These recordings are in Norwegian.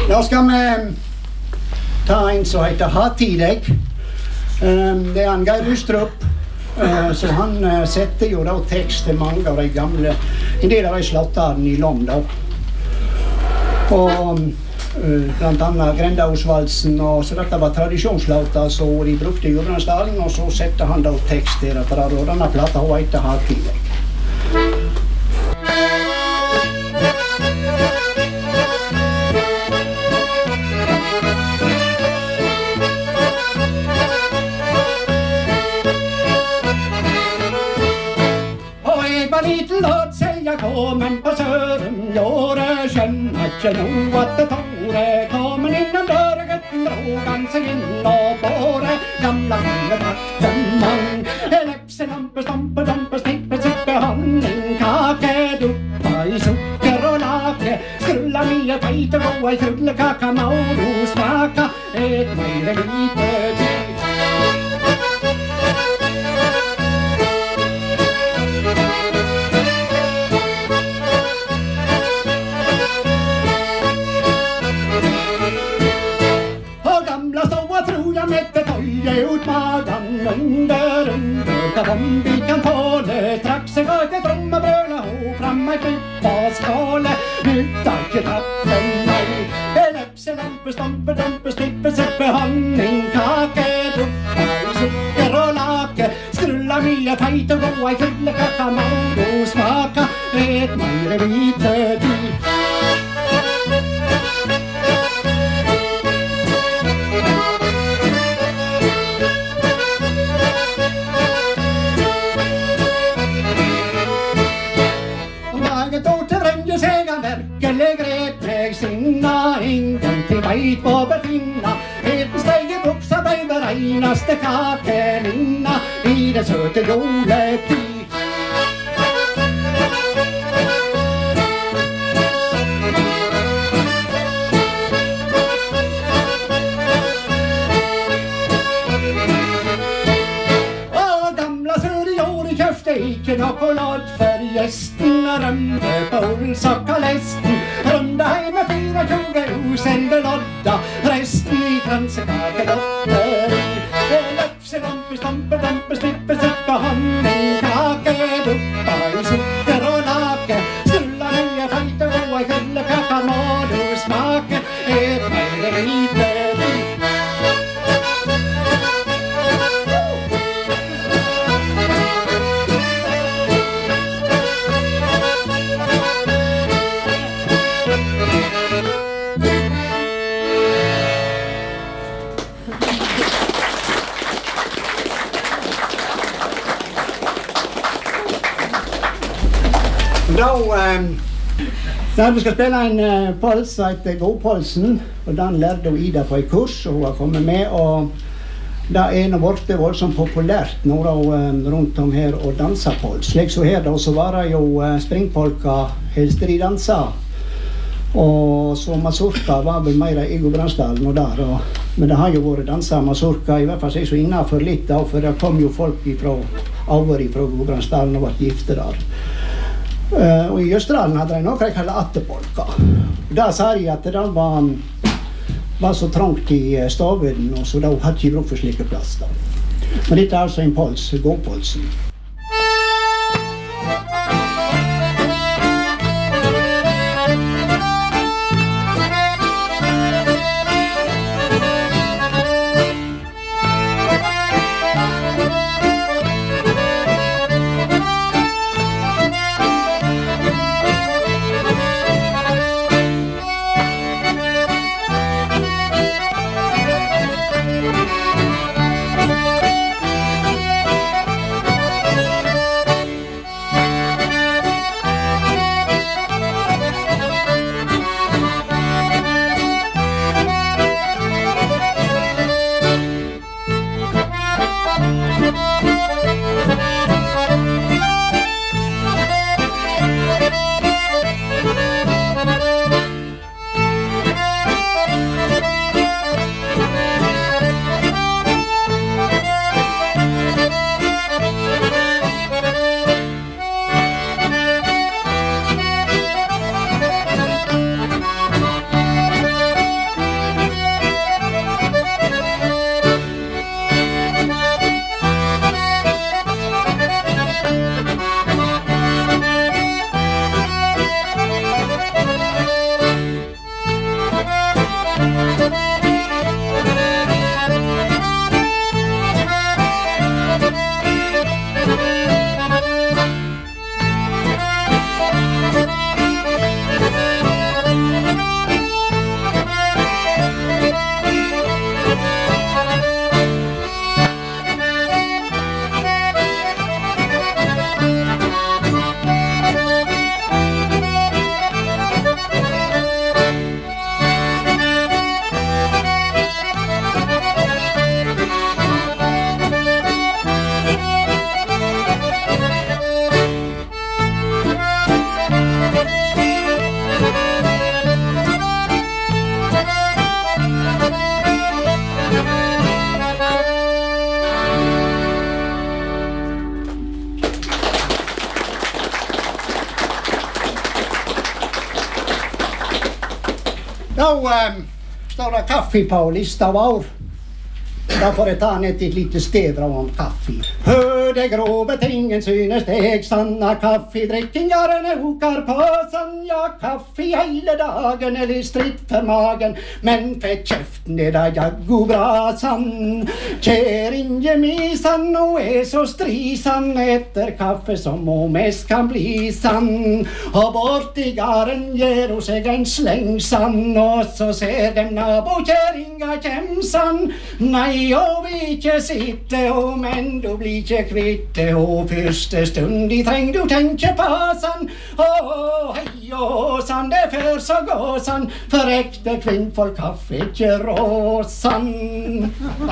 Da skal vi ta en som heter Hatileg. Det er Geir Rustrup. Så han setter jo da tekst til mange av de gamle, en del av de slatterne i Lom da. Og blant annet Grendaosvalsen, og så dette var tradisjonslåter så de brukte i Gudbrandsdalen, og så setter han da tekst til dette, og denne plata hun heter Hatileg. Liten låt seg jeg kommen på søren, Jåre skjønner ikke noe at det tåre. Kommen innom døra, gutten drog han seg inn og båre. Gamla gamle drakten mann, lepse, lampe, stampe, dampe, snippe, suppe, honning, kake, duppa i sukker og lake. Skrulla mye teit og gå i krullekaka, må du smaka, et meire lite tid. Under, om vi kan tåle, trakk seg av et trommebrøle, ho fram ei pipp og skåle, ut av ikke trappen meg. Lepse, lampe, stampe, dampe, stippe, suppe, honning, kake, duppa i sukker og lake. Skrulla mye feit og gå ei krullekaka, må du smaka, et meire lite tid. Grep meg sinna, ingen til veit på befinna. Heten steg i buksa blei hver eneste kakelinna i det søte juletid. Ikke noe lodd for gjesten, rømte på Olsokka-lesten. Rømte hei med 24 uselde lodda, resten i kransekakelotteri. Lepse, lampe, stampe, dampe, snippe, suppe, honning, kake, duppa i sukker og lake. Skrulla mye feit og gå i krullekaka, må du smake, et meire lite tid. Da vi skal spille en pols som heter Godpolsen, og den lærte Ida på en kurs, og hun har kommet med, og det er nå blitt voldsomt populært nå da, rundt om her og danser pols. Slik så her da, så var det jo springpolka helst de danser, og så mazurka var vel mer i Gudbrandsdalen og der, men det har jo vært danset mazurka, i hvert fall så innenfor litt da, for det kom jo folk over fra Gudbrandsdalen og var gifte der. Og i Østerdalen hadde de noe jeg kaller attepolka. Da sa de at det var så trangt i stavøden, og så da hadde ikke bruk for slike plass da. Men dette er altså en pols, Godpolsen. Då står det kaffe på lista vår. Da får jeg ta ned et lite stedra om kaffe. Hør det grove tingen synes deg sanna kaffedrikken gjerne hukar på sann. Ja, kaffe hele dagen eller stritt for magen, men for kjeften det da jaggo bra sann. Kjærinje mi sann, og så stri sann etter kaffe som hun mest kan bli sann. Og bort I garen gjør hun seg en sleng sann, og så ser dem nabokjæringa kjem sann. Nei, og vi ikke sitte, og men du blir ikke kvitte, og første stund de treng du tenke på sann. Hei, sann, det før så gå sann, for ekte kvinnfolk kaffe ikke rå sann.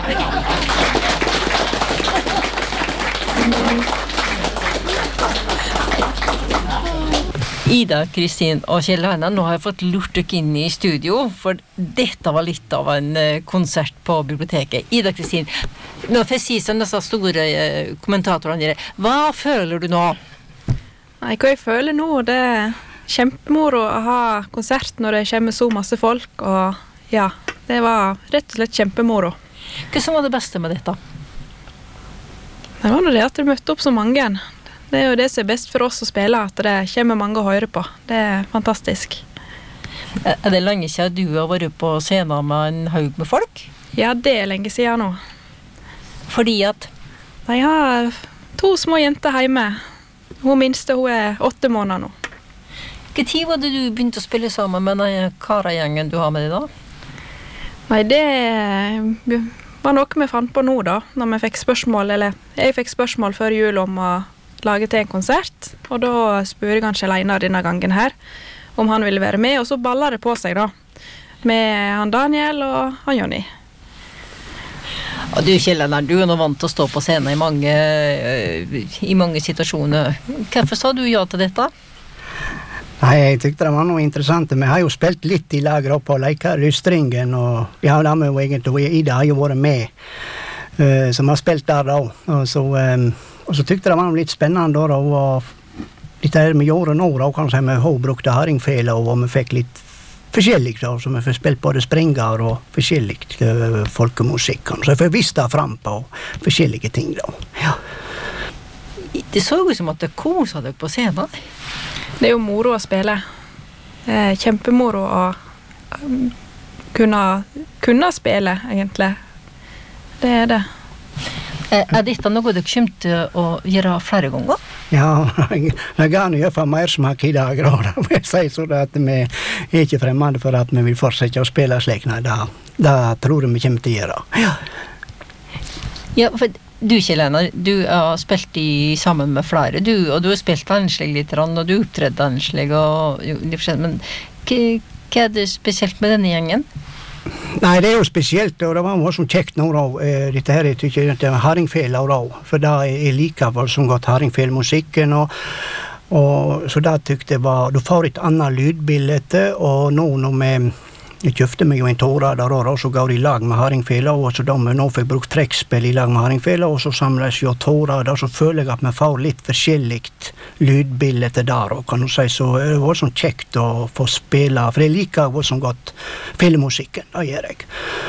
Ida, Kristin og Kjell Einar, nå har jeg fått lurt dere inn I studio, for dette var litt av en konsert på biblioteket. Ida, Kristin, nå får jeg si som disse store kommentatorene, hva føler du nå? Nei, hva jeg føler nå, det kjempemoro å ha konsert når det kommer så masse folk, og ja, det var rett og slett kjempemoro. Hva som var det beste med dette? Det var det at det møtte opp så mange. Det jo det som best for oss å spille, at det kommer mange å høre på. Det fantastisk. Det lenge siden du har vært på scenen med en haug med folk? Ja, det lenge siden nå. Fordi at? Jeg har 2 små jenter hjemme. Hun minste, hun 8 måneder nå. Hva tid var det du begynte å spille sammen med den karagjengen du har med deg da? Nei, det var noe vi fant på nå da, når vi fikk spørsmål, eller jeg fikk spørsmål før jul om å lage til en konsert, og da spurte jeg Kjell Einar denne gangen her, om han ville være med, og så ballet det på seg da, med han Daniel og han Jonny. Og du Kjell Einar, du nå vant til å stå på scenen I mange situasjoner. Hvorfor sa du ja til dette? Nei, jeg tykte det var noe interessant. Vi har jo spilt litt I lager oppe på Leika-Lystringen, og ja, da har vi jo egentlig, Ida har jo vært med, som har spilt der da, og så tykte det var litt spennende da, og litt det vi gjorde nå da, kanskje vi har brukt haringfele, og vi fikk litt forskjellig da, så vi får spilt både springer og forskjellig folkemusikk, så jeg får vist det frem på forskjellige ting da, ja. Det så jo som at det koset deg på scenen. Det jo moro å spille. Kjempemoro å kunne spille, egentlig. Det det. Dette noe dere kommer til å gjøre flere ganger? Ja, jeg kan gjøre for mer smak I dag, da må jeg si så at vi ikke fremmede for at vi vil fortsette å spille slik. Nei, det tror jeg vi kommer til å gjøre. Ja. Ja, for du Kjell Einar, du har spilt sammen med flere, og du har spilt enslig litt, og du opptredde enslig, men hva det spesielt med denne gjengen? Nei, det jo spesielt, og det var også kjekt nå da, dette her, jeg tykker det var haringfele da, for da jeg liker som godt haringfelemusikken, og så da tykte jeg var, du får et annet lydbilde, og nå når jeg kjøpte meg jo en tåra der og så gav de lag med haringfele, og så da vi nå fikk brukt trekkspill I lag med haringfele, og så samles jo tåra der, så føler jeg at vi får litt forskjelligt lydbilde der, og kan du si, så det var sånn kjekt å få spille, for jeg liker jo sånn godt filmmusikken, det gjør jeg.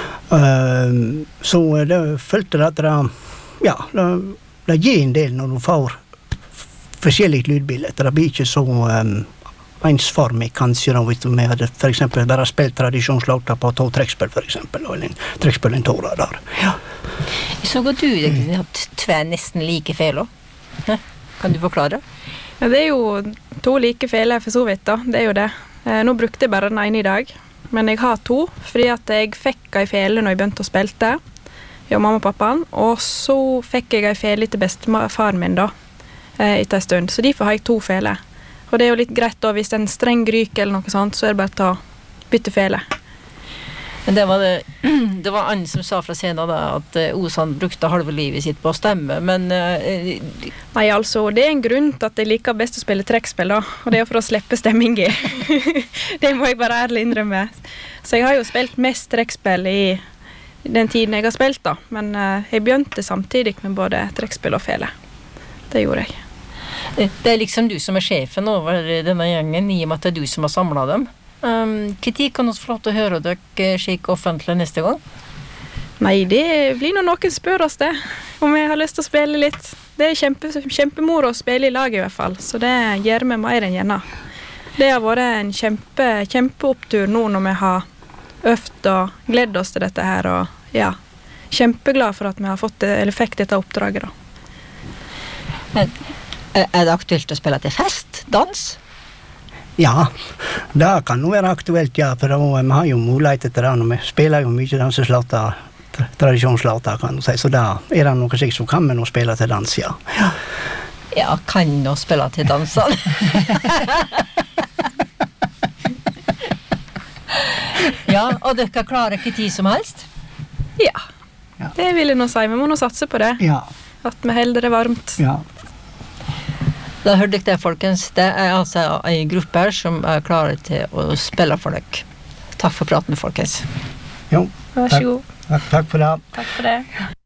Så det følte at det gir en del når du får forskjelligt lydbilde, det blir ikke så ensformig kanskje, hvis vi hadde for eksempel bare spilt tradisjonslåter på 2 trekkspill for eksempel, eller en trekkspill en tåra der. Ja. Jeg så at du har hatt 2 nesten like feler. Kan du forklare? Ja, det jo 2 like feler for så vidt da, det jo det. Nå brukte jeg bare den ene I dag, men jeg har 2, fordi at jeg fikk en fele når jeg begynte å spilte, jeg og mamma og pappaen, og så fikk jeg en fele til bestefaren min da, etter en stund, så derfor har jeg 2 feler. Og det jo litt greit da, hvis det en streng ryk eller noe sånt, så det bare å bytte fele. Men det var Anne som sa fra scenen da, at Osan brukte halve livet sitt på å stemme, men... Nei, altså, det en grunn til at jeg liker best å spille trekkspill da, og det for å slippe stemming I. Det må jeg bare ærlig innrømme. Så jeg har jo spilt mest trekkspill I den tiden jeg har spilt da, men jeg begynte samtidig med både trekkspill og fele. Det gjorde jeg. Det liksom du som sjefen over denne gjengen, I og med at det du som har samlet dem. Hva tid kan vi få lov til å høre dere slik offentlig neste gang? Nei, det blir noen spør oss det, om jeg har lyst til å spille litt. Det kjempemoro å spille i lag i hvert fall, så det gjør vi mer enn gjerne. Det har vært en kjempeopptur nå når vi har øvd og gledd oss til dette her, og ja, kjempeglad for at vi har fikk dette oppdraget da. Er det aktuelt å spille til fest, dans? Ja, det kan jo være aktuelt, ja, for vi har jo mulighet til det, og vi spiller jo mye danseslåter, tradisjonslåter, kan du si, så da det noe sikkert som kan vi nå spille til dans, ja. Ja, kan nå spille til dansen. Ja, og dere klarer ikke tid som helst? Ja, det vil jeg nå si, vi må nå satse på det. Ja. At vi holder det varmt. Ja. Da hørte dere det, folkens. Det altså en gruppe her som klare til å spille for dere. Takk for praten, folkens. Jo, Vær så god. Takk for det. Takk for det.